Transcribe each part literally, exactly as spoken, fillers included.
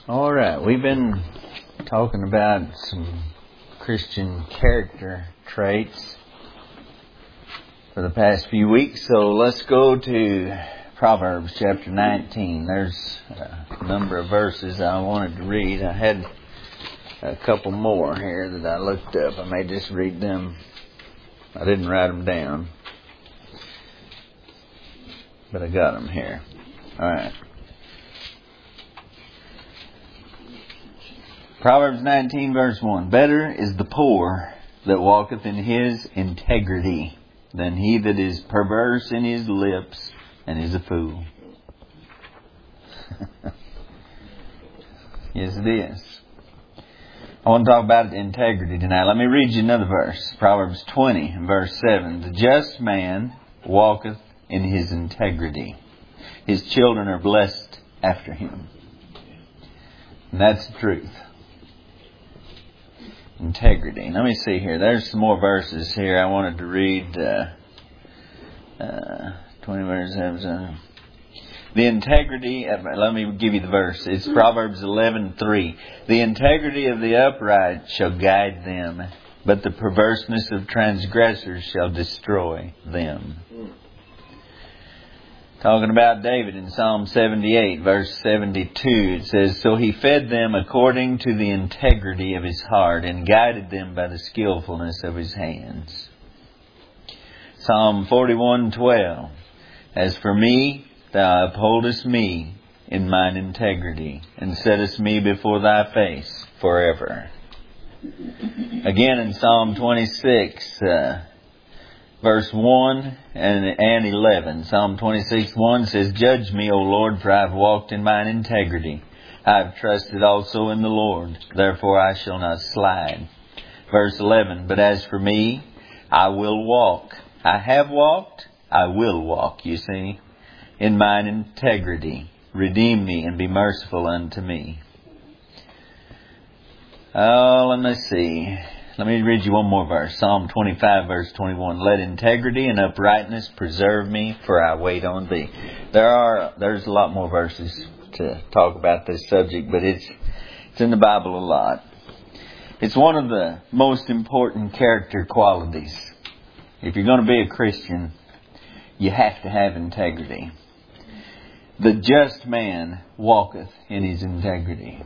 All right, we've been talking about some Christian character traits for the past few weeks, so let's go to Proverbs chapter nineteen. There's a number of verses I wanted to read. I had a couple more here that I looked up. I may just read them. I didn't write them down, but I got them here. All right. Proverbs nineteen verse one. Better is the poor that walketh in his integrity than he that is perverse in his lips and is a fool. Yes, it is. I want to talk about integrity tonight. Let me read you another verse. Proverbs twenty verse seven. The just man walketh in his integrity. His children are blessed after him. And that's the truth. Integrity. Let me see here. There's some more verses here I wanted to read. Uh, uh, twenty verses. Uh, the integrity of, let me give you the verse. It's Proverbs eleven three. The integrity of the upright shall guide them, but the perverseness of transgressors shall destroy them. Talking about David in Psalm seventy-eight, verse seventy-two, it says, So he fed them according to the integrity of his heart, and guided them by the skillfulness of his hands. Psalm forty-one twelve, As for me, thou upholdest me in mine integrity, and settest me before thy face forever. Again in Psalm twenty-six, uh, verse one and, and eleven. Psalm twenty-six one says, Judge me, O Lord, for I have walked in mine integrity. I have trusted also in the Lord, therefore I shall not slide. Verse eleven, But as for me, I will walk. I have walked, I will walk, you see, in mine integrity. Redeem me and be merciful unto me. Oh, let me see. Let me read you one more verse. Psalm twenty-five verse twenty-one. Let integrity and uprightness preserve me, for I wait on thee. There are, there's a lot more verses to talk about this subject, but it's, it's in the Bible a lot. It's one of the most important character qualities. If you're going to be a Christian, you have to have integrity. The just man walketh in his integrity.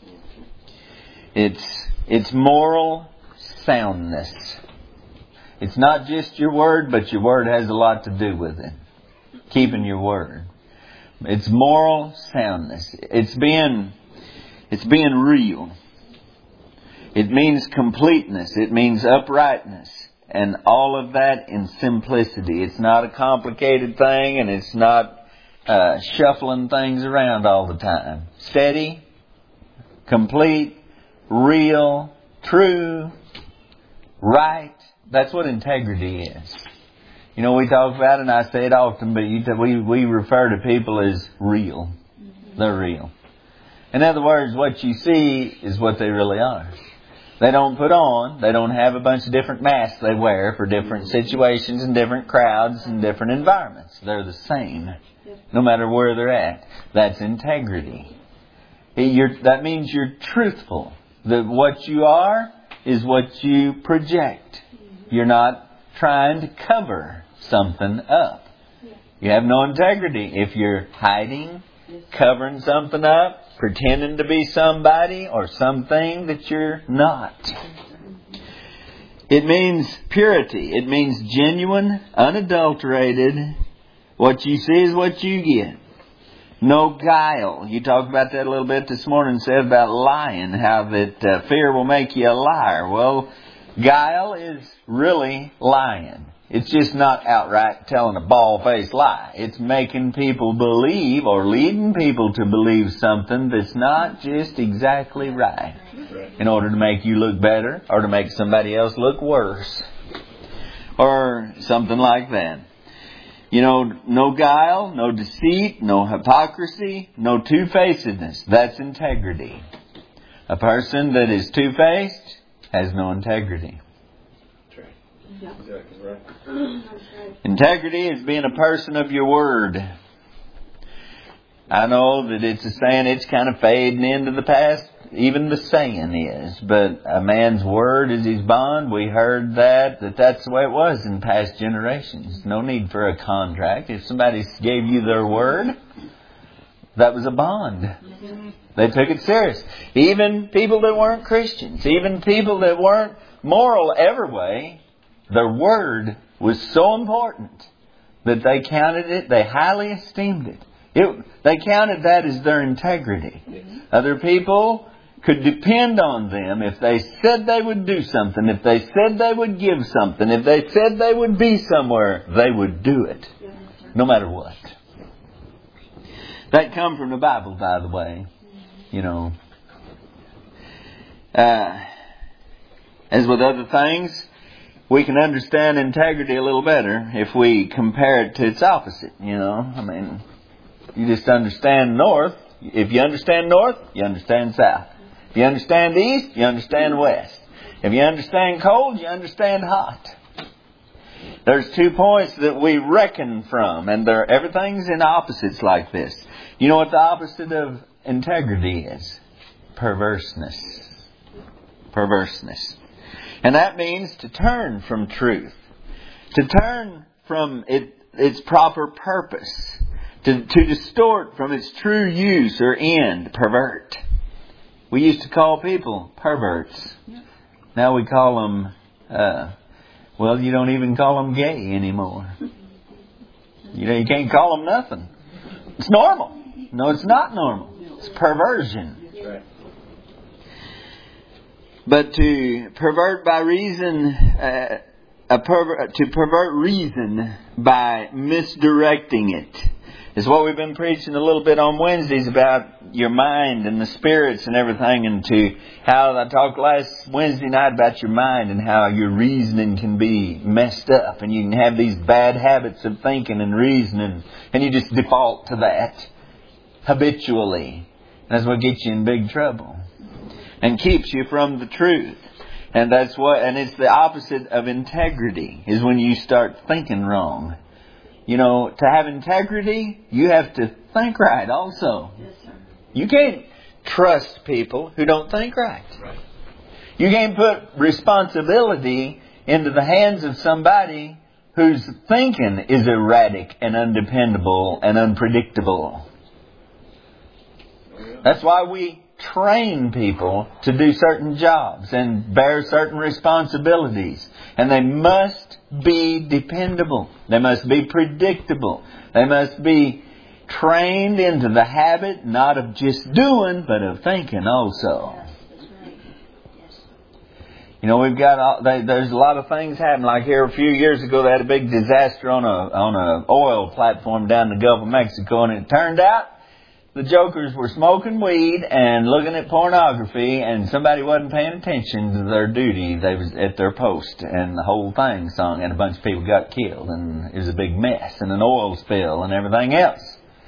It's, it's moral soundness. It's not just your word, but your word has a lot to do with it. Keeping your word. It's moral soundness. It's being, it's being real. It means completeness. It means uprightness. And all of that in simplicity. It's not a complicated thing, and it's not uh, shuffling things around all the time. Steady, complete, real, true, right. That's what integrity is. You know, we talk about it, and I say it often, but you, we, we refer to people as real. They're real. In other words, what you see is what they really are. They don't put on, they don't have a bunch of different masks they wear for different situations and different crowds and different environments. They're the same, no matter where they're at. That's integrity. You're, that means you're truthful. That what you are is what you project. You're not trying to cover something up. You have no integrity if you're hiding, covering something up, pretending to be somebody or something that you're not. It means purity. It means genuine, unadulterated. What you see is what you get. No guile. You talked about that a little bit this morning, said about lying, how that uh, fear will make you a liar. Well, guile is really lying. It's just not outright telling a bald-faced lie. It's making people believe or leading people to believe something that's not just exactly right in order to make you look better or to make somebody else look worse or something like that. You know, no guile, no deceit, no hypocrisy, no two-facedness. That's integrity. A person that is two-faced has no integrity. Yeah. Exactly right. Integrity is being a person of your word. I know that it's a saying, it's kind of fading into the past. Even the saying is. But a man's word is his bond. We heard that, that that's the way it was in past generations. No need for a contract. If somebody gave you their word, that was a bond. They took it serious. Even people that weren't Christians, even people that weren't moral every way, their word was so important that they counted it, they highly esteemed it. it they counted that as their integrity. Other people could depend on them. If they said they would do something, if they said they would give something, if they said they would be somewhere, they would do it. No matter what. That come from the Bible, by the way. You know. Uh, as with other things, we can understand integrity a little better if we compare it to its opposite. You know, I mean, you just understand north. If you understand north, you understand south. If you understand east, you understand west. If you understand cold, you understand hot. There's two points that we reckon from, and they're, everything's in opposites like this. You know what the opposite of integrity is? Perverseness. Perverseness. And that means to turn from truth. To turn from it, its proper purpose. To, to distort from its true use or end. Pervert. We used to call people perverts. Now we call them, uh, well, you don't even call them gay anymore. You know, you can't call them nothing. It's normal. No, it's not normal. It's perversion. That's right. But to pervert by reason, uh, a perver- to pervert reason by misdirecting it is what we've been preaching a little bit on Wednesdays about your mind and the spirits and everything, and to how I talked last Wednesday night about your mind and how your reasoning can be messed up and you can have these bad habits of thinking and reasoning and you just default to that habitually. That's what gets you in big trouble and keeps you from the truth. And that's what, and it's the opposite of integrity, is when you start thinking wrong. You know, to have integrity, you have to think right also. Yes, sir. You can't trust people who don't think right. Right. You can't put responsibility into the hands of somebody whose thinking is erratic and undependable and unpredictable. Oh, yeah. That's why we train people to do certain jobs and bear certain responsibilities. And they must be dependable. They must be predictable. They must be trained into the habit not of just doing, but of thinking also. Yes, that's right. Yes. You know, we've got all, they, there's a lot of things happening. Like here a few years ago, they had a big disaster on a on a oil platform down in the Gulf of Mexico, and it turned out the jokers were smoking weed and looking at pornography, and somebody wasn't paying attention to their duty. They was at their post, and the whole thing sung, and a bunch of people got killed, and it was a big mess, and an oil spill, and everything else.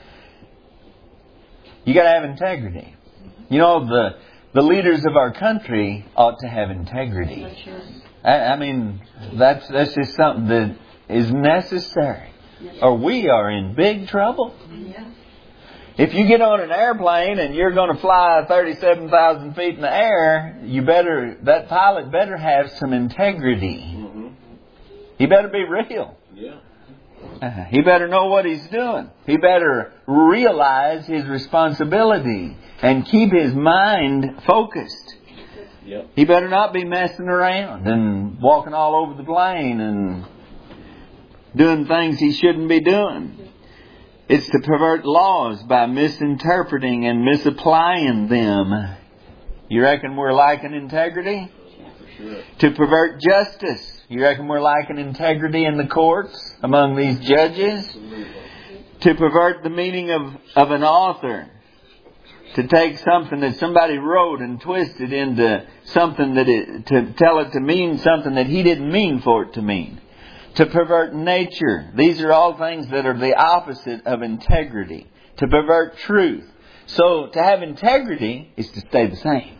You got to have integrity. You know, the the leaders of our country ought to have integrity. I, I mean, that's that's just something that is necessary, or we are in big trouble. Yeah. If you get on an airplane and you're going to fly thirty-seven thousand feet in the air, you better, that pilot better have some integrity. Mm-hmm. He better be real. Yeah. Uh, he better know what he's doing. He better realize his responsibility and keep his mind focused. Yep. He better not be messing around and walking all over the plane and doing things he shouldn't be doing. It's to pervert laws by misinterpreting and misapplying them. You reckon we're lacking integrity? For sure. To pervert justice. You reckon we're lacking integrity in the courts among these judges? To pervert the meaning of, of an author. To take something that somebody wrote and twist it into something that it, to tell it to mean something that he didn't mean for it to mean. To pervert nature. These are all things that are the opposite of integrity. To pervert truth. So to have integrity is to stay the same.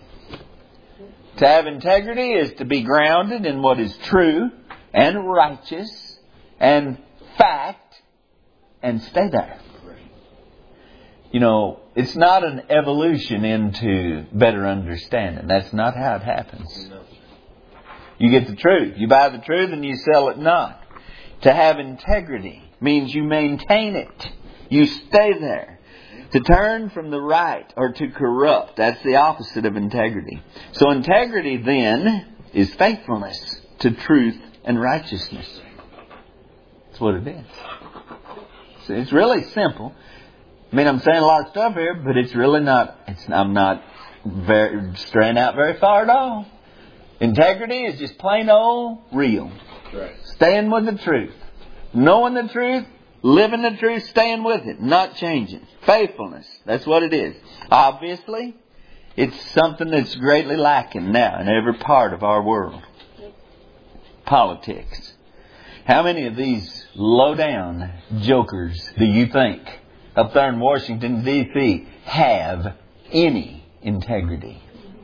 To have integrity is to be grounded in what is true and righteous and fact and stay there. You know, it's not an evolution into better understanding. That's not how it happens. You get the truth. You buy the truth and you sell it not. To have integrity means you maintain it. You stay there. To turn from the right or to corrupt, that's the opposite of integrity. So integrity then is faithfulness to truth and righteousness. That's what it is. So it's really simple. I mean, I'm saying a lot of stuff here, but it's really not, it's, I'm not very, straying out very far at all. Integrity is just plain old real. Right. Staying with the truth. Knowing the truth, living the truth, staying with it, not changing. Faithfulness, that's what it is. Obviously, it's something that's greatly lacking now in every part of our world. Politics. How many of these low-down jokers do you think up there in Washington, D C have any integrity?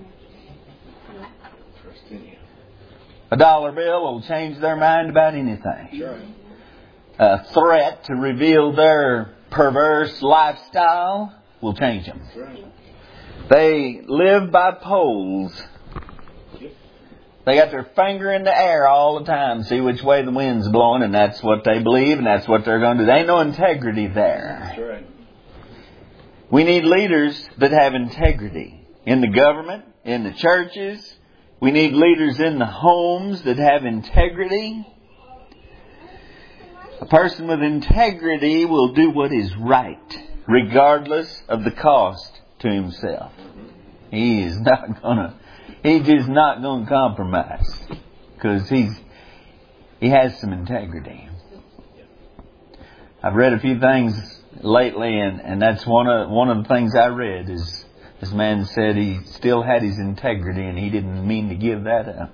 A dollar bill will change their mind about anything. Sure. A threat to reveal their perverse lifestyle will change them. Right. They live by polls. They got their finger in the air all the time, see which way the wind's blowing, and that's what they believe, and that's what they're going to do. There ain't no integrity there. That's right. We need leaders that have integrity in the government, in the churches. We need leaders in the homes that have integrity. A person with integrity will do what is right, regardless of the cost to himself. He is not gonna, he's just not gonna compromise, because he's he has some integrity. I've read a few things lately, and, and that's one of one of the things I read is this man said he still had his integrity and he didn't mean to give that up.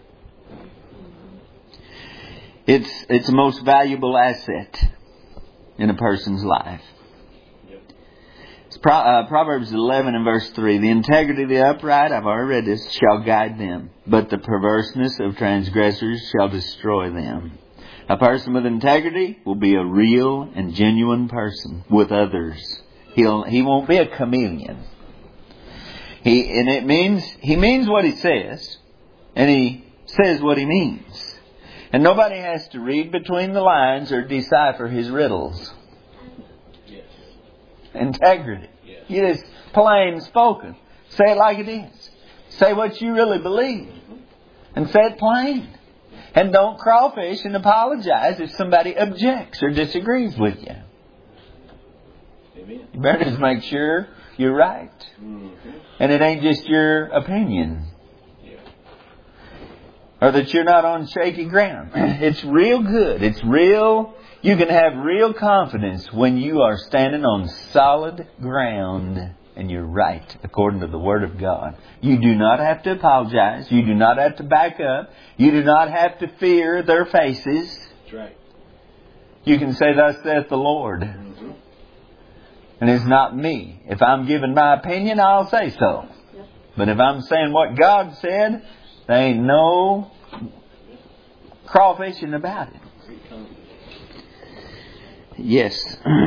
It's it's the most valuable asset in a person's life. It's Pro, uh, Proverbs eleven and verse three. The integrity of the upright, I've already read this, shall guide them, but the perverseness of transgressors shall destroy them. A person with integrity will be a real and genuine person with others. He'll he won't be a chameleon. He and it means he means what he says, and he says what he means. And nobody has to read between the lines or decipher his riddles. Yes. Integrity. Yes. You just plain spoken. Say it like it is. Say what you really believe. And say it plain. And don't crawfish and apologize if somebody objects or disagrees with you. Amen. You better just make sure you're right. Mm-hmm. And it ain't just your opinion. Yeah. Or that you're not on shaky ground. It's real good. It's real. You can have real confidence when you are standing on solid ground and you're right according to the Word of God. You do not have to apologize. You do not have to back up. You do not have to fear their faces. That's right. You can say, "Thus saith the Lord." Mm-hmm. And it's not me. If I'm giving my opinion, I'll say so. But if I'm saying what God said, there ain't no crawfishing about it. Yes.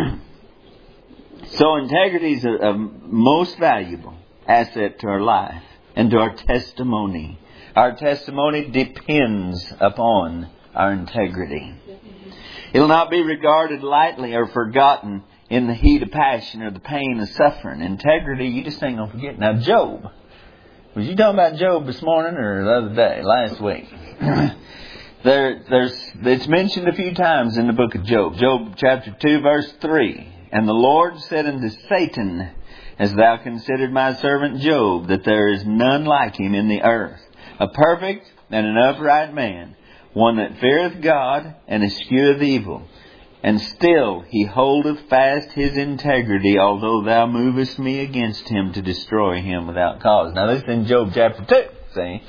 So integrity is a, a most valuable asset to our life and to our testimony. Our testimony depends upon our integrity. It'll not be regarded lightly or forgotten in the heat of passion or the pain of suffering. Integrity, you just ain't going to forget. Now, Job. Was you talking about Job this morning or the other day, last week? there, there's, it's mentioned a few times in the book of Job. Job chapter two, verse three. And the Lord said unto Satan, Hast thou considered my servant Job, that there is none like him in the earth, a perfect and an upright man, one that feareth God and escheweth evil. And still he holdeth fast his integrity, although thou movest me against him to destroy him without cause. Now this is in Job chapter two, see?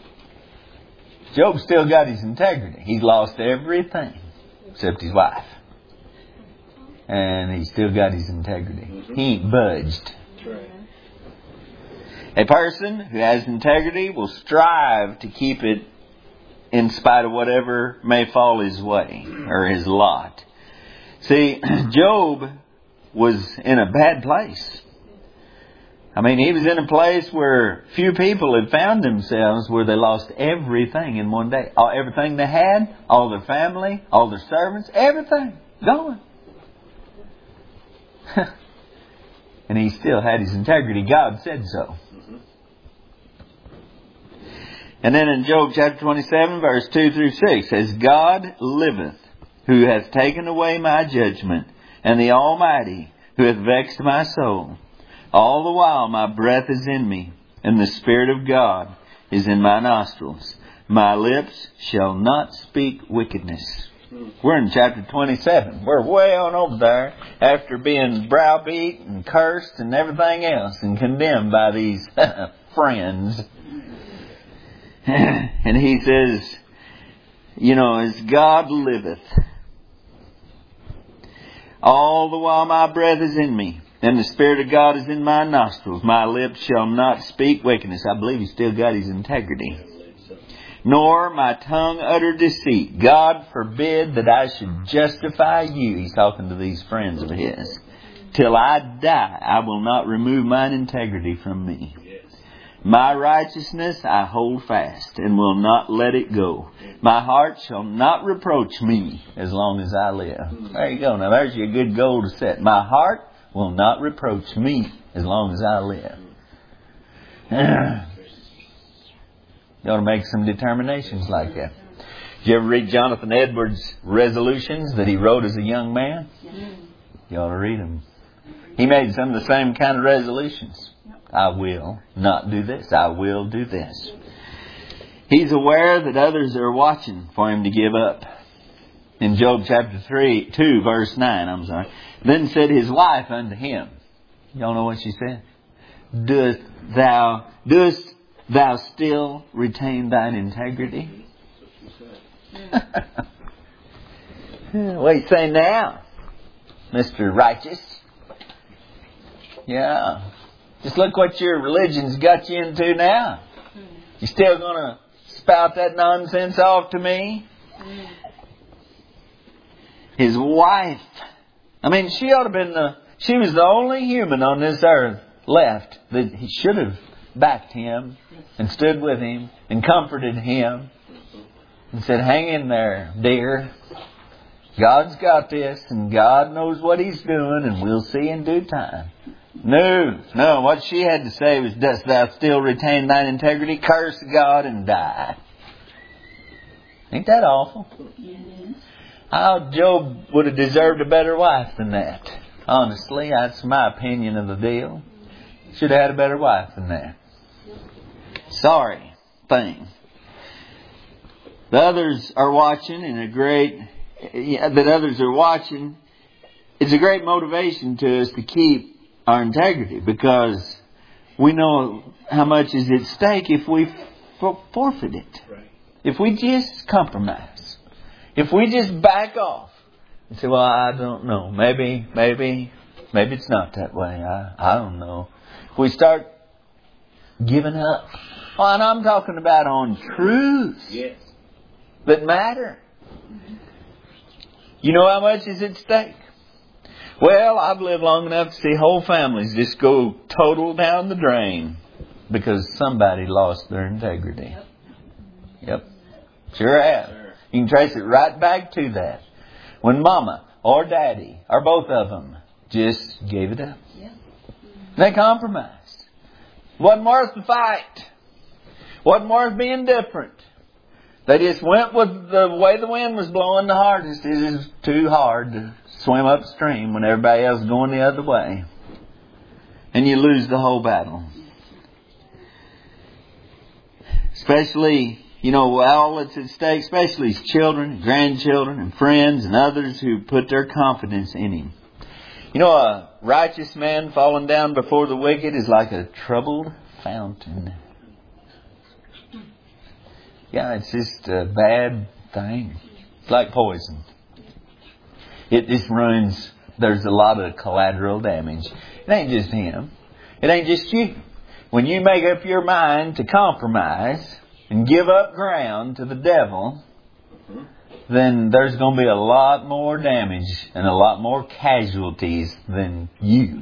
Job still got his integrity. He's lost everything except his wife. And he's still got his integrity. Mm-hmm. He ain't budged. That's right. A person who has integrity will strive to keep it in spite of whatever may fall his way or his lot. See, Job was in a bad place. I mean, he was in a place where few people had found themselves, where they lost everything in one day. All, everything they had, all their family, all their servants, everything gone. And he still had his integrity. God said so. And then in Job chapter twenty-seven, verse two through six, says, God liveth, who hath taken away my judgment, and the Almighty, who hath vexed my soul. All the while my breath is in me, and the Spirit of God is in my nostrils. My lips shall not speak wickedness. We're in chapter twenty-seven. We're way on over there after being browbeat and cursed and everything else and condemned by these friends. And he says, you know, as God liveth, all the while my breath is in me, and the Spirit of God is in my nostrils. My lips shall not speak wickedness. I believe he's still got his integrity. Nor my tongue utter deceit. God forbid that I should justify you. He's talking to these friends of his. Till I die, I will not remove mine integrity from me. My righteousness I hold fast, and will not let it go. My heart shall not reproach me as long as I live. There you go. Now there's your good goal to set. My heart will not reproach me as long as I live. You ought to make some determinations like that. Did you ever read Jonathan Edwards' resolutions that he wrote as a young man? You ought to read them. He made some of the same kind of resolutions. I will not do this. I will do this. He's aware that others are watching for him to give up. In Job chapter three, two, verse nine, I'm sorry. Then said his wife unto him. Y'all know what she said? Dost thou, dost thou still retain thine integrity? What do you say now, Mister Righteous? Yeah. Just look what your religion's got you into now. You still going to spout that nonsense off to me? His wife. I mean, she ought to have been the... She was the only human on this earth left that he should have backed him and stood with him and comforted him and said, hang in there, dear. God's got this and God knows what He's doing and we'll see in due time. No, no. What she had to say was, dost thou still retain thine integrity? Curse God and die. Ain't that awful? Yes. How Job would have deserved a better wife than that. Honestly, that's my opinion of the deal. Should have had a better wife than that. Sorry thing. The others are watching and a great, that others are watching. It's a great motivation to us to keep our integrity, because we know how much is at stake if we for- forfeit it. Right. If we just compromise. If we just back off and say, well, I don't know. Maybe, maybe, maybe it's not that way. I, I don't know. If we start giving up. Well, and I'm talking about on truths yes. that matter. You know how much is at stake? Well, I've lived long enough to see whole families just go total down the drain because somebody lost their integrity. Yep. Sure have. You can trace it right back to that. When Mama or Daddy or both of them just gave it up. They compromised. Wasn't worth the fight. Wasn't worth being different. They just went with the way the wind was blowing the hardest. It is too hard to swim upstream when everybody else is going the other way. And you lose the whole battle. Especially, you know, all that's at stake, especially his children, grandchildren, and friends, and others who put their confidence in him. You know, a righteous man falling down before the wicked is like a troubled fountain. Yeah, it's just a bad thing. It's like poison. It just ruins. There's a lot of collateral damage. It ain't just him. It ain't just you. When you make up your mind to compromise and give up ground to the devil, then there's going to be a lot more damage and a lot more casualties than you.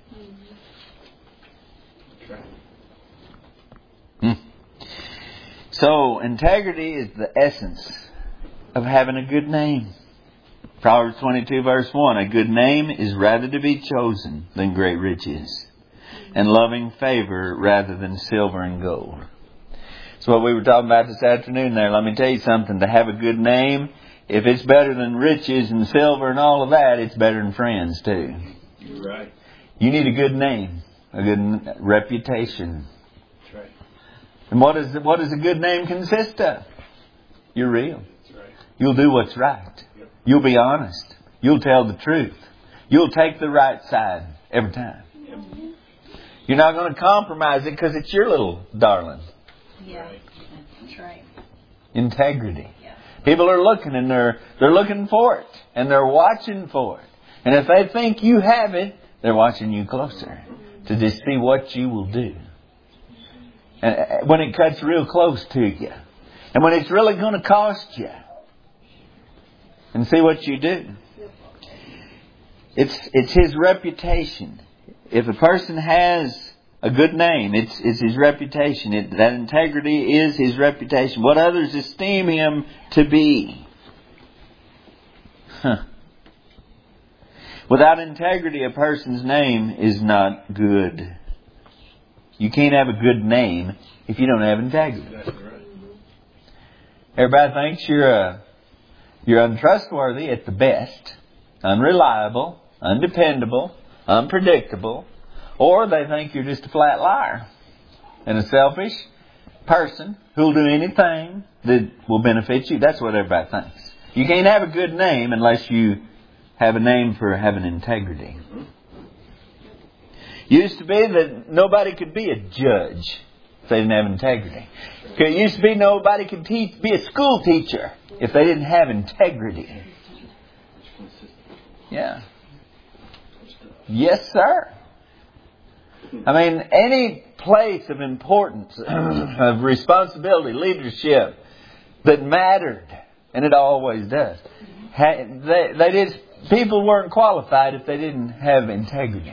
Hmm. So, integrity is the essence of having a good name. Proverbs twenty-two verse one, a good name is rather to be chosen than great riches, and loving favor rather than silver and gold. That's what we were talking about this afternoon there. Let me tell you something. To have a good name, if it's better than riches and silver and all of that, it's better than friends too. You're right. You need a good name, a good reputation. That's right. And what is what does a good name consist of? You're real. That's right. You'll do what's right. Yep. You'll be honest. You'll tell the truth. You'll take the right side every time. Yep. You're not going to compromise it because it's your little darling. Yeah. That's right. Integrity. Yeah. People are looking and they're they're looking for it and they're watching for it. And if they think you have it, they're watching you closer to just see what you will do. And when it cuts real close to you, and when it's really going to cost you, and see what you do. It's it's his reputation. If a person has a good name, it's it's his reputation. It, that integrity is his reputation. What others esteem him to be. Huh. Without integrity, a person's name is not good. You can't have a good name if you don't have integrity. Exactly right. Everybody thinks you're a You're untrustworthy at the best, unreliable, undependable, unpredictable, or they think you're just a flat liar and a selfish person who'll do anything that will benefit you. That's what everybody thinks. You can't have a good name unless you have a name for having integrity. Used to be that nobody could be a judge if they didn't have integrity. It used to be nobody could teach, be a school teacher if they didn't have integrity. Yeah. Yes, sir. I mean, any place of importance, of responsibility, leadership that mattered, and it always does. They, they just, people weren't qualified if they didn't have integrity.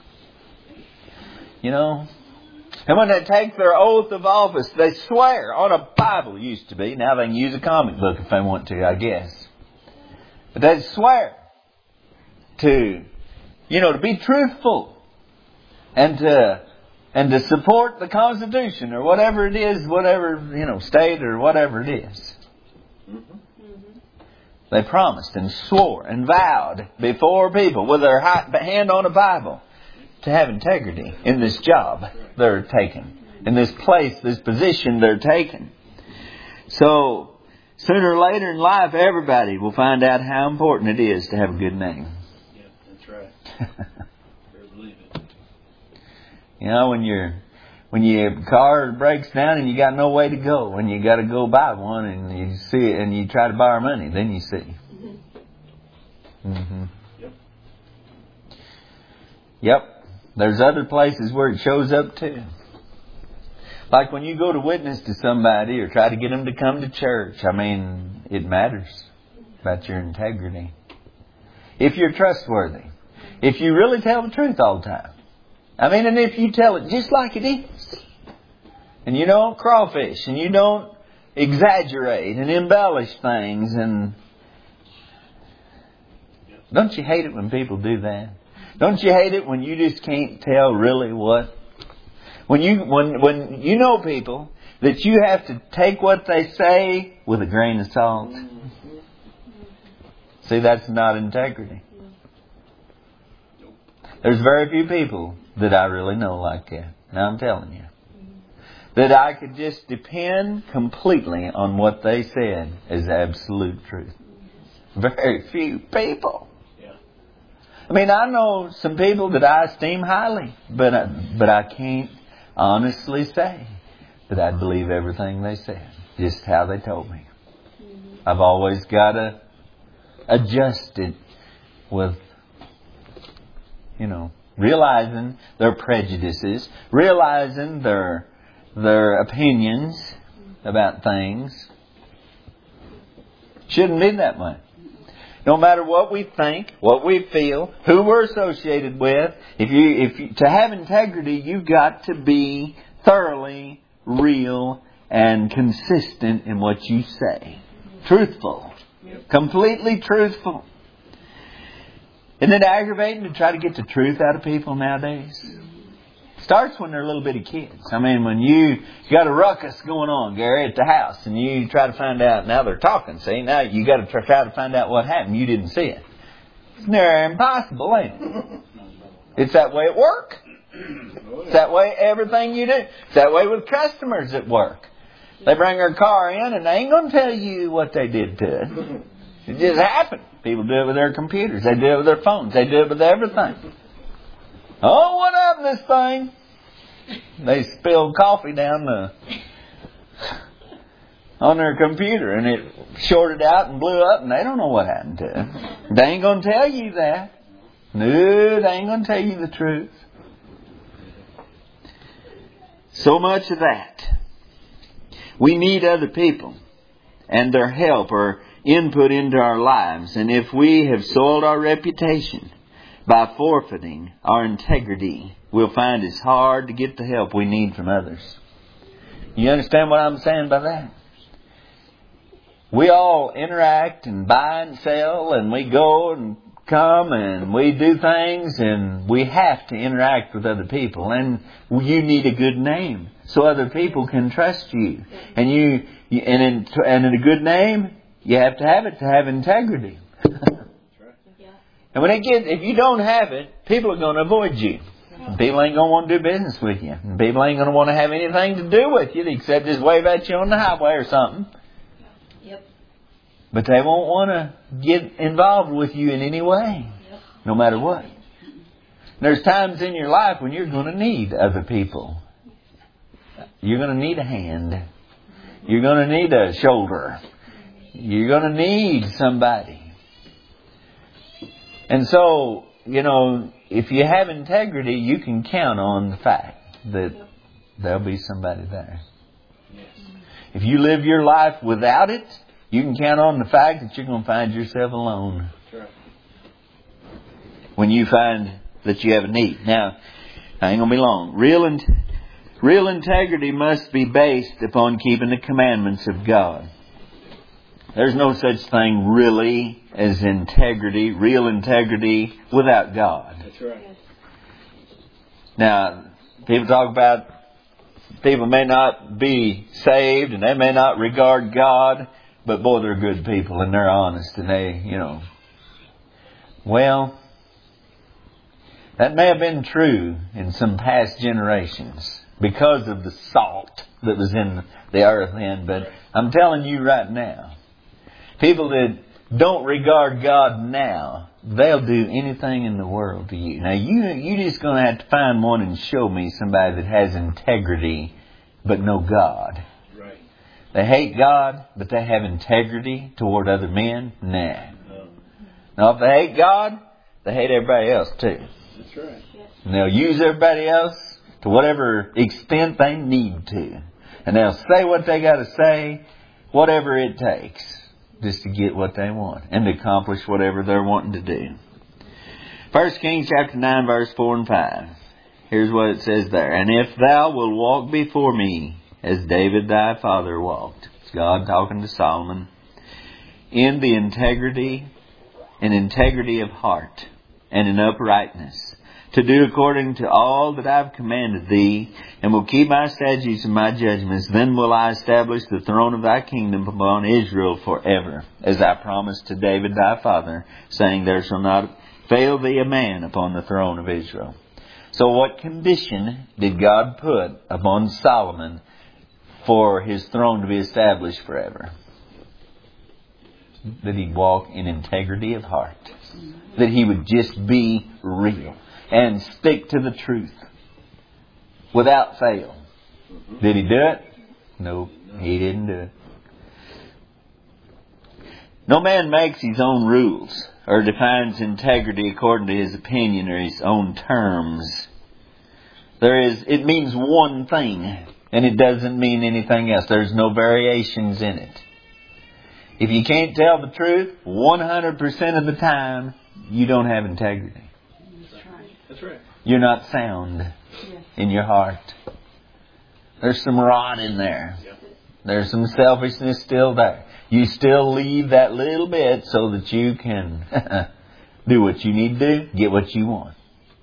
You know? And when they take their oath of office, they swear on a Bible, used to be. Now they can use a comic book if they want to, I guess. But they swear to, you know, to be truthful and to, and to support the Constitution or whatever it is, whatever, you know, state or whatever it is. Mm-hmm. They promised and swore and vowed before people with their hand on a Bible to have integrity in this job they're taking, in this place, this position they're taking. So, sooner or later in life, everybody will find out how important it is to have a good name. Yeah, that's right. I believe it. You know, when your when your car breaks down and you got no way to go, and you got to go buy one, and you see it, and you try to borrow money, then you see. Mm-hmm. Yep. Yep. There's other places where it shows up too. Like when you go to witness to somebody or try to get them to come to church. I mean, it matters about your integrity. If you're trustworthy. If you really tell the truth all the time. I mean, and if you tell it just like it is. And you don't crawfish and you don't exaggerate and embellish things. And don't you hate it when people do that? Don't you hate it when you just can't tell really what? When you when when you know people that you have to take what they say with a grain of salt. See, that's not integrity. There's very few people that I really know like that. Now I'm telling you. That I could just depend completely on what they said as absolute truth. Very few people. I mean, I know some people that I esteem highly, but I, but I can't honestly say that I believe everything they said, just how they told me. I've always got to adjust it with, you know, realizing their prejudices, realizing their their opinions about things. Shouldn't be that way. No matter what we think, what we feel, who we're associated with, if you, if you, to have integrity, you've got to be thoroughly real and consistent in what you say. Truthful. Completely truthful. Isn't it aggravating to try to get the truth out of people nowadays? Starts when they're little bitty kids. I mean, when you got a ruckus going on, Gary, at the house, and you try to find out, now they're talking, see? Now you got to try to find out what happened. You didn't see it. It's near impossible, ain't it? It's that way at work. It's that way everything you do. It's that way with customers at work. They bring their car in and they ain't going to tell you what they did to it. It just happened. People do it with their computers. They do it with their phones. They do it with everything. Oh, what happened to this thing? They spilled coffee down the on their computer and it shorted out and blew up and they don't know what happened to it. They ain't going to tell you that. No, they ain't going to tell you the truth. So much of that. We need other people and their help or input into our lives. And if we have soiled our reputation by forfeiting our integrity, we'll find it's hard to get the help we need from others. You understand what I'm saying by that? We all interact and buy and sell and we go and come and we do things and we have to interact with other people. And you need a good name so other people can trust you. And you, and in, and in a good name, you have to have it to have integrity. And when it gets, if you don't have it, people are going to avoid you. People ain't going to want to do business with you. People ain't going to want to have anything to do with you except just wave at you on the highway or something. Yep. But they won't want to get involved with you in any way, Yep. no matter what. There's times in your life when you're going to need other people. You're going to need a hand. You're going to need a shoulder. You're going to need somebody. And so, you know, if you have integrity, you can count on the fact that there'll be somebody there. If you live your life without it, you can count on the fact that you're going to find yourself alone when you find that you have a need. Now, I ain't going to be long. Real, in, real integrity must be based upon keeping the commandments of God. There's no such thing really as integrity, real integrity, without God. That's right. Now, people talk about people may not be saved and they may not regard God, but boy, they're good people and they're honest and they, you know. Well, that may have been true in some past generations because of the salt that was in the earth then, but I'm telling you right now, people that don't regard God now, they'll do anything in the world to you. Now, you, you're just going to have to find one and show me somebody that has integrity but no God. Right. They hate God, but they have integrity toward other men? Nah. No. Now, if they hate God, they hate everybody else too. That's right. And they'll use everybody else to whatever extent they need to. And they'll say what they got to say, whatever it takes, just to get what they want and to accomplish whatever they're wanting to do. First Kings chapter nine, verse four and five. Here's what it says there. And if thou wilt walk before me as David thy father walked. It's God talking to Solomon. In the integrity and integrity of heart and in uprightness, to do according to all that I have commanded thee, and will keep my statutes and my judgments, then will I establish the throne of thy kingdom upon Israel forever, as I promised to David thy father, saying, there shall not fail thee a man upon the throne of Israel. So what condition did God put upon Solomon for his throne to be established forever? That he walk in integrity of heart. That he would just be real. And stick to the truth. Without fail. Did he do it? No, he didn't do it. No man makes his own rules or defines integrity according to his opinion or his own terms. There is, it means one thing and it doesn't mean anything else. There's no variations in it. If you can't tell the truth one hundred percent of the time, you don't have integrity. That's right. That's right. You're not sound Yes. in your heart. There's some rot in there. Yep. There's some selfishness still there. You still leave that little bit so that you can do what you need to do, get what you want.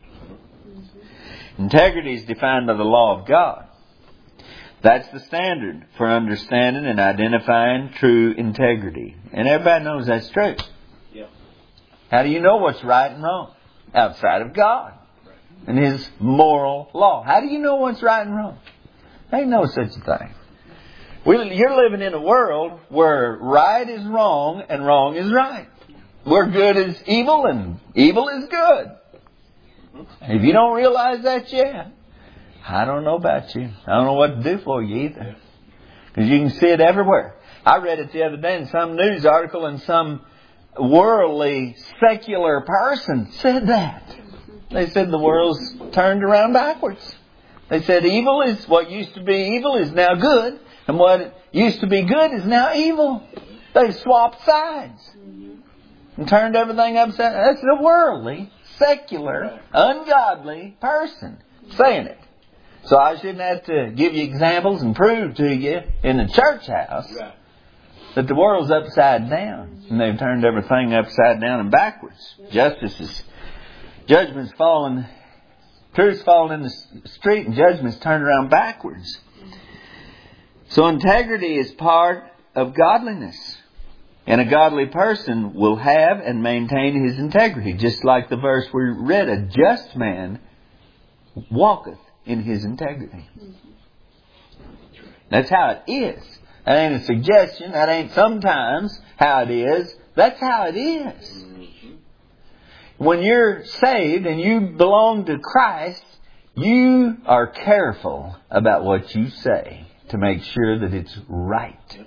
Integrity is defined by the law of God. That's the standard for understanding and identifying true integrity. And everybody knows that's true. Yep. How do you know what's right and wrong? Outside of God Right. and His moral law. How do you know what's right and wrong? There ain't no such a thing. We, you're living in a world where right is wrong and wrong is right. Where good is evil and evil is good. If you don't realize that yet, I don't know about you. I don't know what to do for you either. Because you can see it everywhere. I read it the other day in some news article, and some worldly, secular person said that. They said the world's turned around backwards. They said evil is, what used to be evil is now good, and what used to be good is now evil. They've swapped sides and turned everything upside down. That's a worldly, secular, ungodly person saying it. So I shouldn't have to give you examples and prove to you in the church house Right. that the world's upside down. And they've turned everything upside down and backwards. Justice is, judgment's fallen, truth's fallen in the street, and judgment's turned around backwards. So integrity is part of godliness. And a godly person will have and maintain his integrity. Just like the verse we read, a just man walketh in his integrity. That's how it is. That ain't a suggestion. That ain't sometimes how it is. That's how it is. When you're saved and you belong to Christ, you are careful about what you say to make sure that it's right.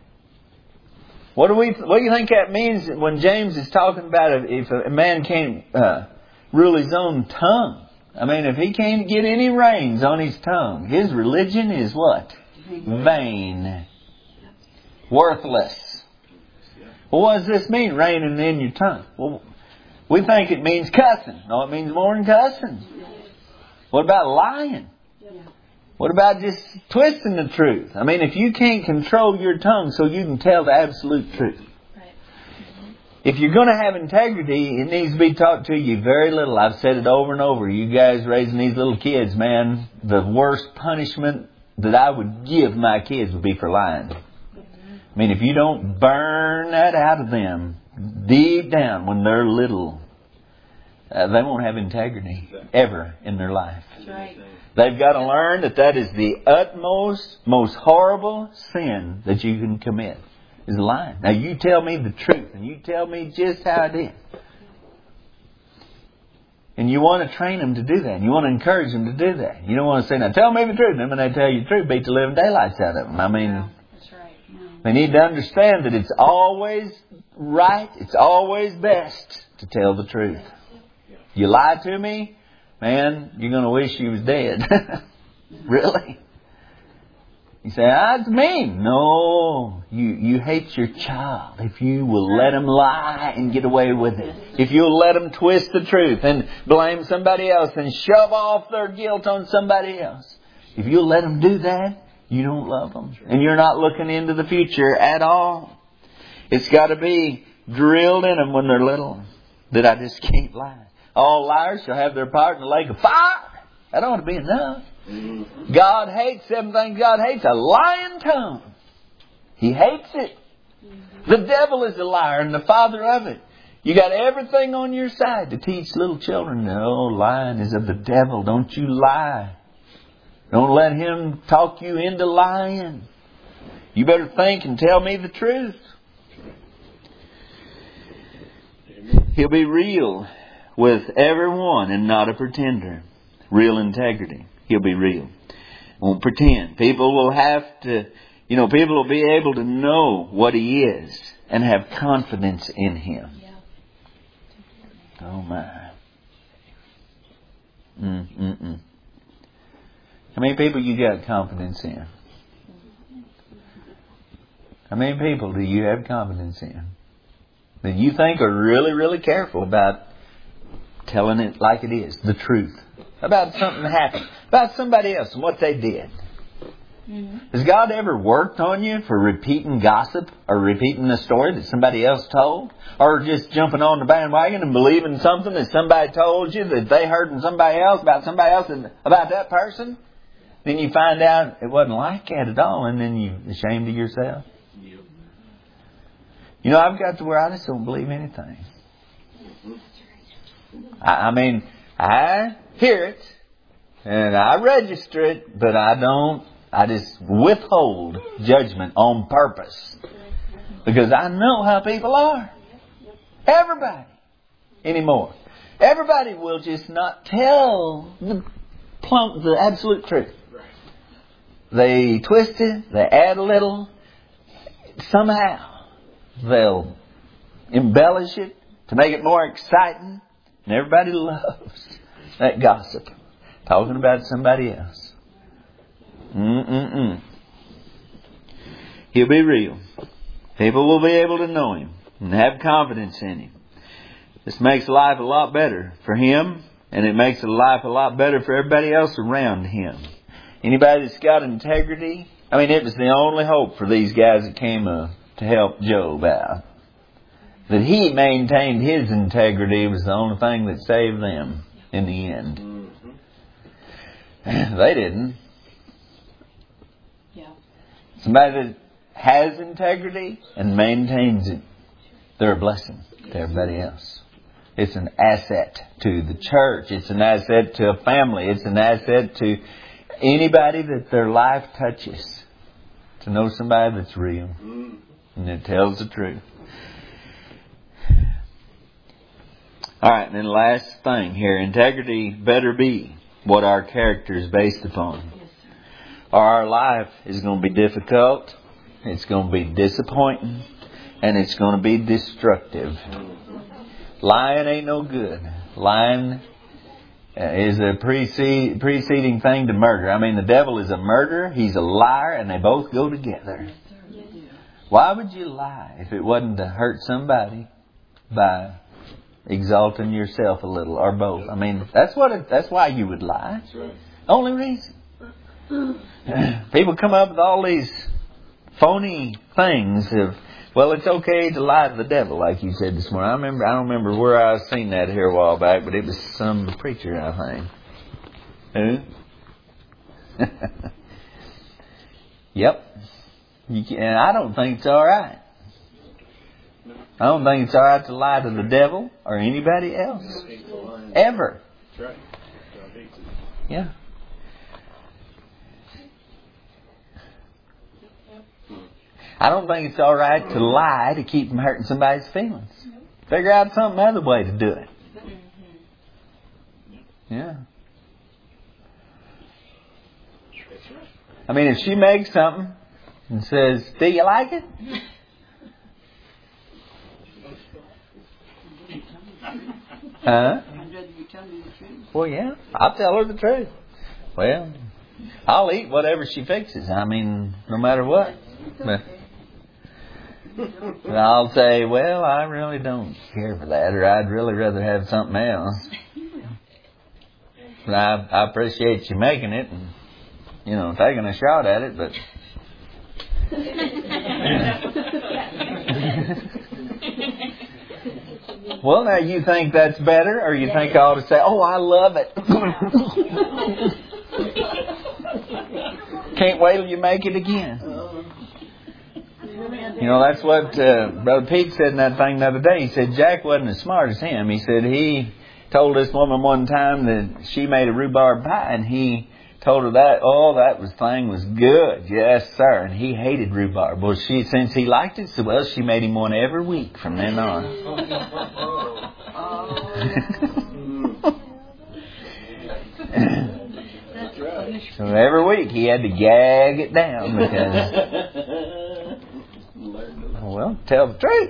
What do we? What do you think that means when James is talking about if a man can't uh, rule his own tongue? I mean, if he can't get any reins on his tongue, his religion is what? Vain. Worthless. Well, what does this mean, reigning in your tongue? Well, we think it means cussing. No, it means more than cussing. What about lying? What about just twisting the truth? I mean, if you can't control your tongue so you can tell the absolute truth. If you're going to have integrity, it needs to be taught to you very little. I've said it over and over. You guys raising these little kids, man, the worst punishment that I would give my kids would be for lying. I mean, if you don't burn that out of them deep down when they're little, uh, they won't have integrity ever in their life. That's right. They've got to learn that that is the utmost, most horrible sin that you can commit, is lying. Now you tell me the truth, and you tell me just how it is. And you want to train them to do that. You want to encourage them to do that. You don't want to say, now tell me the truth. And when they tell you the truth, beat the living daylights out of them. I mean, That's right. No. they need to understand that it's always right, it's always best to tell the truth. You lie to me, man, you're going to wish you was dead. Really? You say, that's mean. No, you, you hate your child if you will let them lie and get away with it. If you'll let them twist the truth and blame somebody else and shove off their guilt on somebody else. If you'll let them do that, you don't love them. And you're not looking into the future at all. It's got to be drilled in them when they're little that I just can't lie. All liars shall have their part in the lake of fire. That ought to be enough. God hates seven things God hates. A lying tongue. He hates it. The devil is a liar and the father of it. You got everything on your side to teach little children. No, lying is of the devil. Don't you lie. Don't let him talk you into lying. You better think and tell me the truth. He'll be real with everyone and not a pretender. Real integrity. He'll be real. Won't pretend. People will have to, you know, people will be able to know what He is and have confidence in Him. Yeah. Oh my. Mm, mm, mm. How many people you got confidence in? How many people do you have confidence in that you think are really, really careful about telling it like it is, the truth, about something that happened, about somebody else and what they did? Mm-hmm. Has God ever worked on you for repeating gossip or repeating a story that somebody else told? Or just jumping on the bandwagon and believing something that somebody told you that they heard from somebody else about somebody else and about that person? Then you find out it wasn't like that at all, and then you're ashamed of yourself. Yep. You know, I've got to where I just don't believe anything. I, I mean, I hear it and I register it, but I don't. I just withhold judgment on purpose. Because I know how people are. Everybody. Anymore. Everybody will just not tell the plump, the absolute truth. They twist it. They add a little. Somehow they'll embellish it to make it more exciting. And everybody loves that gossip. Talking about somebody else. Mm-mm-mm. He'll be real. People will be able to know Him and have confidence in Him. This makes life a lot better for Him, and it makes life a lot better for everybody else around Him. Anybody that's got integrity, I mean, it was the only hope for these guys that came uh, to help Job out. That he maintained his integrity was the only thing that saved them in the end. Mm-hmm. They didn't. Somebody that has integrity and maintains it, they're a blessing to everybody else. It's an asset to the church. It's an asset to a family. It's an asset to anybody that their life touches. To know somebody that's real and that tells the truth. Alright, and then the last thing here. Integrity better be what our character is based upon. Or our life is going to be difficult, it's going to be disappointing, and it's going to be destructive. Lying ain't no good. Lying is a precede, preceding thing to murder. I mean, the devil is a murderer, he's a liar, and they both go together. Why would you lie if it wasn't to hurt somebody by exalting yourself a little, or both? I mean, that's what. It, that's why you would lie. Only reason. People come up with all these phony things of, well, it's okay to lie to the devil, like you said this morning. I remember, I don't remember where I seen that here a while back, but it was some preacher, I think. Who? Yep. You can, and I don't think it's all right. I don't think it's all right to lie to the devil or anybody else. Ever. Yeah. I don't think it's all right to lie to keep from hurting somebody's feelings. Figure out some other way to do it. Yeah. I mean, if she makes something and says, "Do you like it?" Huh? Well, yeah. I'll tell her the truth. Well, I'll eat whatever she fixes. I mean, no matter what. But, but I'll say, well, I really don't care for that, or I'd really rather have something else. But I, I appreciate you making it and, you know, taking a shot at it, but... Well, now you think that's better, or you think I ought to say, oh, I love it. Can't wait till you make it again. You know, that's what uh, Brother Pete said in that thing the other day. He said Jack wasn't as smart as him. He said he told this woman one time that she made a rhubarb pie, and he told her that, oh, that was thing was good. Yes, sir. And he hated rhubarb. Well, she, since he liked it so well, she made him one every week from then on. So every week he had to gag it down because, well, tell the truth.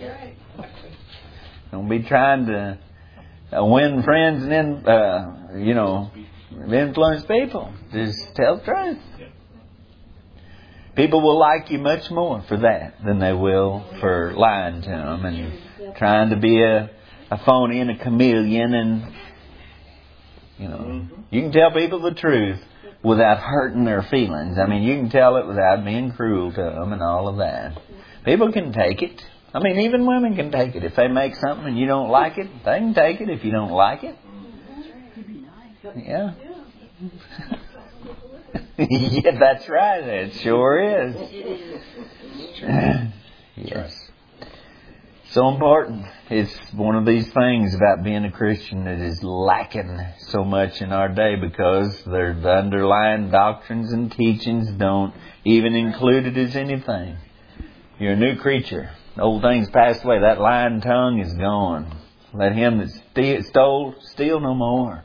Don't be trying to uh, win friends and then, uh, you know, influence people. Just tell the truth. People will like you much more for that than they will for lying to them and trying to be a, a phony and a chameleon. And, you know, you can tell people the truth without hurting their feelings. I mean, you can tell it without being cruel to them and all of that. People can take it. I mean, even women can take it. If they make something and you don't like it, they can take it if you don't like it. Yeah. Yeah, that's right. It sure is. Yes. So important. It's one of these things about being a Christian that is lacking so much in our day because the underlying doctrines and teachings don't even include it as anything. You're a new creature. Old things passed away. That lying tongue is gone. Let him that steal, stole steal no more.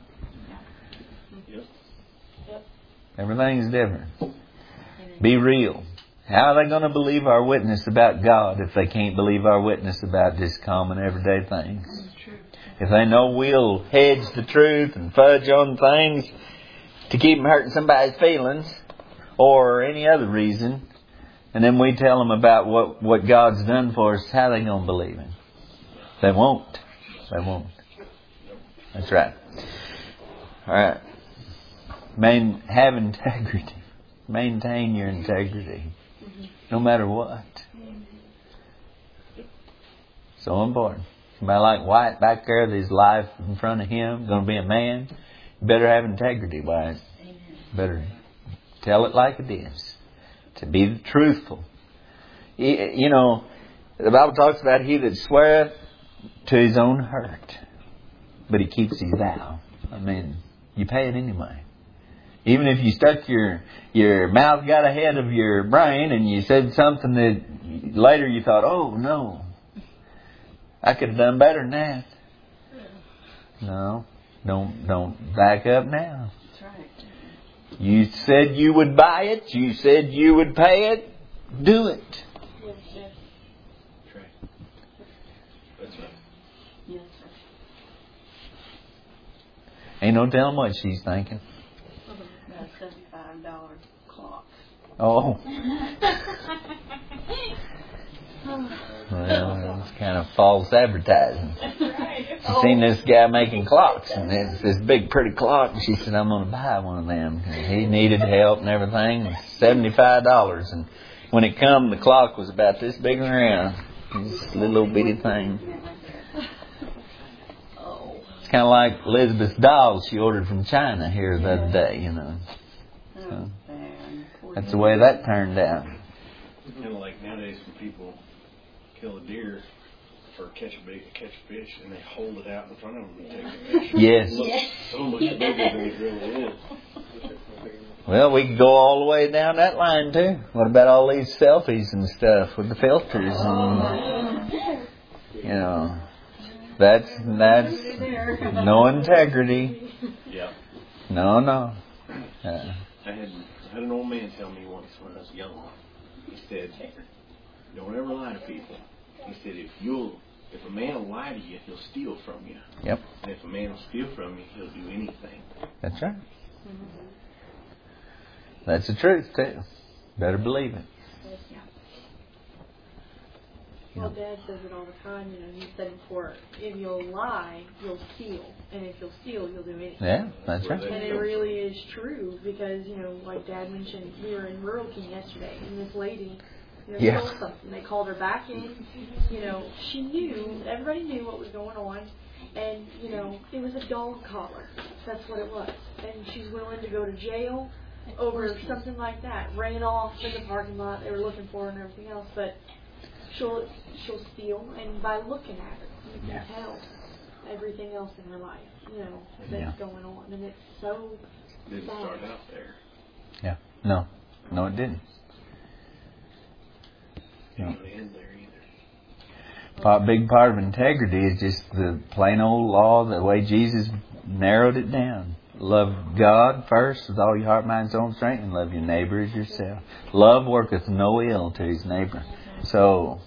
Everything's different. Be real. How are they going to believe our witness about God if they can't believe our witness about just common everyday things? If they know we'll hedge the truth and fudge on things to keep them hurting somebody's feelings or any other reason, and then we tell them about what, what God's done for us, how are they going to believe Him? They won't. They won't. That's right. All right. Main, have integrity. Maintain your integrity. No matter what. So important. Somebody like White back there, there's life in front of him, going to be a man. You better have integrity, White. Better tell it like it is. To be truthful. You know, the Bible talks about he that sweareth to his own hurt, but he keeps his vow. I mean, you pay it anyway. Even if you stuck your your mouth got ahead of your brain and you said something that later you thought, oh no, I could have done better than that. No, don't don't back up now. That's right. You said you would buy it. You said you would pay it. Do it. Yes, yes. That's right. That's right. Yes, sir. Ain't no telling what she's thinking. That seventy-five dollar clock. Oh. Well, it's kind of false advertising. She's seen this guy making clocks, and it's this big pretty clock, and she said, I'm going to buy one of them. And he needed help and everything. It was seventy-five dollars. And when it come, the clock was about this big around. This little old bitty thing. It's kind of like Elizabeth's doll she ordered from China here the other day, you know. So that's the way that turned out. You know, like nowadays when people kill a deer or catch a big catch a fish and they hold it out in front of them and take a picture. Yes. It looks so much bigger than it really is. Well, we could go all the way down that line too. What about all these selfies and stuff with the filters and, you know, that's that's no integrity. Yeah. No, no. Uh, I had I had an old man tell me once when I was young. He said, "Don't ever lie to people." He said, "If you'll, if a man will lie to you, he'll steal from you. Yep. And if a man will steal from you, he'll do anything." That's right. That's the truth too. Better believe it. Well, Dad says it all the time. You know, he said before, if you'll lie, you'll steal, and if you'll steal, you'll do anything. Yeah, that's right. And it really is true because, you know, like Dad mentioned, we were in Rural King yesterday, and this lady, you know, Yeah. stole something. They called her back in. You know, she knew, everybody knew what was going on, and, you know, it was a dog collar. That's what it was. And she's willing to go to jail over something like that. Ran off in the parking lot. They were looking for her and everything else, but she'll she'll steal, and by looking at her, you can Yeah. tell everything else in her life, you know, that's Yeah. going on, and it's so Didn't sad. start out there. Yeah. No. No, it didn't. No. Didn't end there either. A big part of integrity is just the plain old law, the way Jesus narrowed it down. Love God first with all your heart, mind, soul, and strength, and love your neighbor as yourself. Love worketh no ill to his neighbor. So,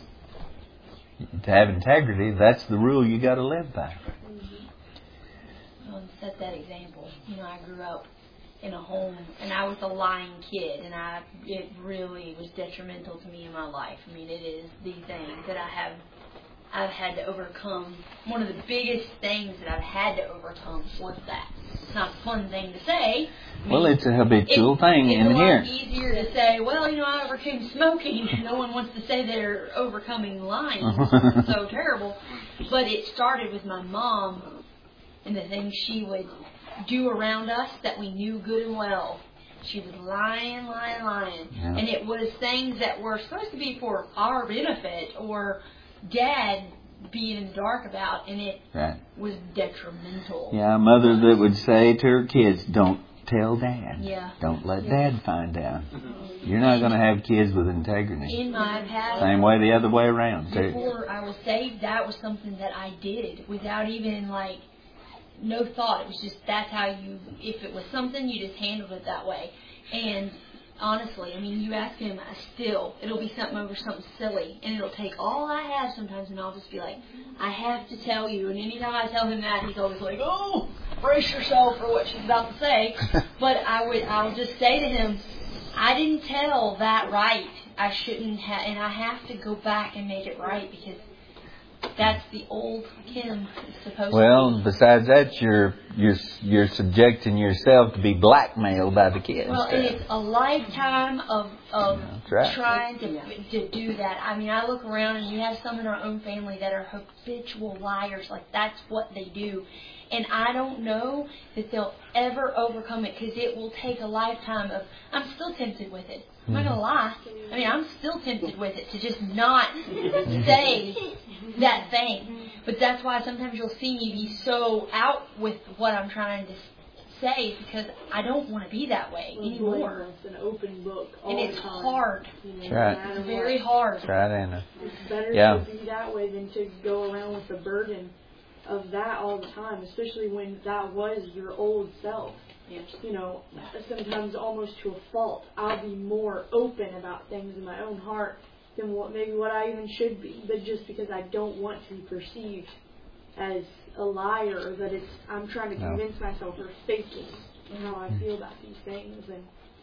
to have integrity, that's the rule you got to live by. Well, set that example. You know, I grew up in a home, and I was a lying kid, and I it really was detrimental to me in my life. I mean, it is the thing that I have I've had to overcome. One of the biggest things that I've had to overcome was that. It's not a fun thing to say. I mean, well, it's a habitual it, thing it's in here. It's a lot easier to say, well, you know, I overcame smoking. No one wants to say they're overcoming lying. It's so terrible. But it started with my mom and the things she would do around us that we knew good and well. She was lying, lying, lying. Yeah. And it was things that were supposed to be for our benefit or Dad being in the dark about, and it Right. was detrimental. Yeah, a mother that would say to her kids, don't tell Dad. Yeah. Don't let Yeah. Dad find out. You're not going to have kids with integrity. In my past, Same way the other way around, too. before I was saved, that was something that I did without even, like, no thought. It was just, that's how you, if it was something, you just handled it that way. And honestly, I mean, you ask him, I still, it'll be something over something silly, and it'll take all I have sometimes, and I'll just be like, I have to tell you. And anytime I tell him that, he's always like, oh, brace yourself for what she's about to say. But I would, I'll just say to him, I didn't tell that right. I shouldn't have, and I have to go back and make it right because that's the old Kim is supposed Well, to be. besides that, you're you're you're subjecting yourself to be blackmailed by the kids. Well, and it's a lifetime of of That's right. trying to to do that. I mean, I look around and we have some in our own family that are habitual liars. Like that's what they do, and I don't know that they'll ever overcome it because it will take a lifetime of. I'm still tempted with it. I'm not gonna lie. I mean, I'm still tempted with it to just not say that thing. But that's why sometimes you'll see me be so out with what I'm trying to say because I don't want to be that way anymore. It's an open book all And it's the time. hard. You know, That's right. no matter It's very what. hard. That's right, Anna. It's better Yeah. to be that way than to go around with the burden of that all the time, especially when that was your old self. Yes. You know, sometimes almost to a fault. I'll be more open about things in my own heart than what maybe what I even should be, but just because I don't want to be perceived as a liar, or that it's I'm trying to No. convince myself or faking how I feel about these things, and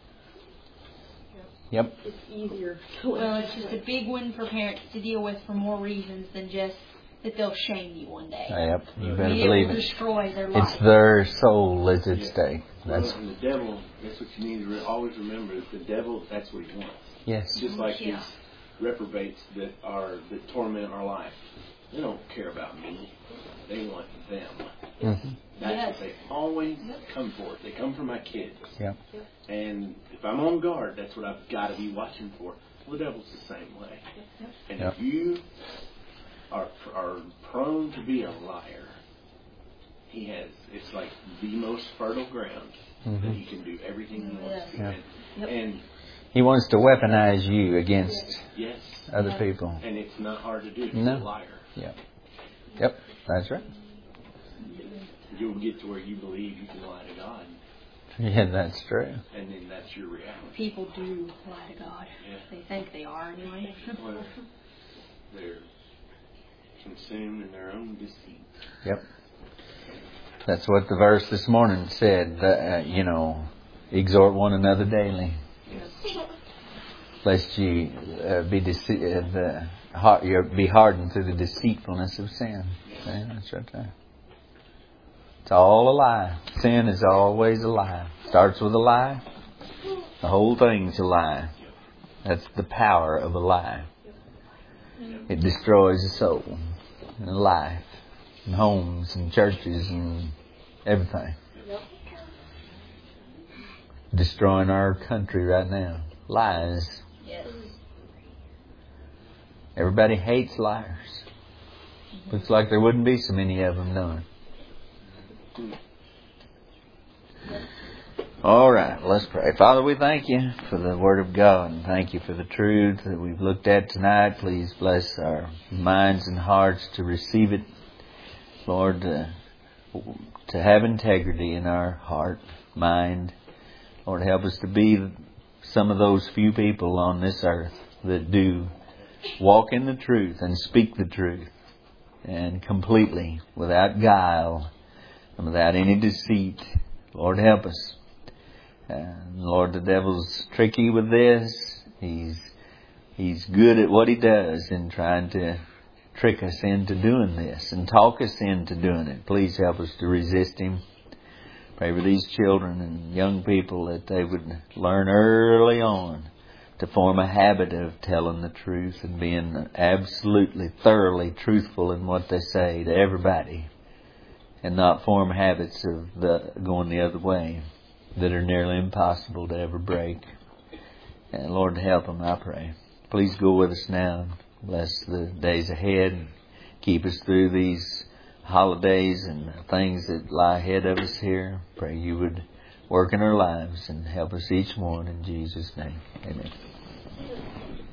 Yep. it's easier to live Well, it's this just a way. big one for parents to deal with for more reasons than just that they'll shame you one day. Yep. You It better It believe will it. destroy their It's life. their soul is at Yeah. stake. That's Well, and the devil, that's what you need to re- always remember, is the devil, that's what he wants. yes. Just like Yeah. these reprobates that are that torment our life. They don't care about me. They want them. Mm-hmm. That's Yes. what they always come for. They come for my kids. Yep. And if I'm on guard, that's what I've got to be watching for. Well, the devil's the same way. And Yep. if you are are prone to be a liar, he has, it's like the most fertile ground Mhm. that he can do everything he wants to. Yeah. And, Yep. and He wants to weaponize you against yes, other Yeah. people. and it's not hard to do. He's No. a liar. Yep. Yep. That's right. You'll get to where you believe you can lie to God, Yeah, that's true. and then that's your reality. People do lie to God. Yeah. They think they are anyway. Well, they're consumed in their own deceit. Yep. That's what the verse this morning said. Uh, you know, exhort one another daily, lest you uh, be dece- uh, the heart, you be hardened through the deceitfulness of sin. See, that's right there. It's all a lie. Sin is always a lie. Starts with a lie. The whole thing's a lie. That's the power of a lie. It destroys a soul and a life and homes and churches and everything. Destroying our country right now. Lies. Yes. Everybody hates liars. Looks like there wouldn't be so many of them knowing. All right, let's pray. Father, we thank you for the Word of God and thank you for the truth that we've looked at tonight. Please bless our minds and hearts to receive it. Lord, uh, to have integrity in our heart, mind. Lord, help us to be some of those few people on this earth that do walk in the truth and speak the truth and completely, without guile and without any deceit. Lord, help us. And Lord, the devil's tricky with this. He's he's good at what he does in trying to trick us into doing this and talk us into doing it. Please help us to resist him. Pray for these children and young people that they would learn early on to form a habit of telling the truth and being absolutely, thoroughly truthful in what they say to everybody, and not form habits of the going the other way that are nearly impossible to ever break. And Lord, help them, I pray. Please go with us now. Bless the days ahead. Keep us through these holidays and things that lie ahead of us here. Pray you would work in our lives and help us each one in Jesus' name. Amen.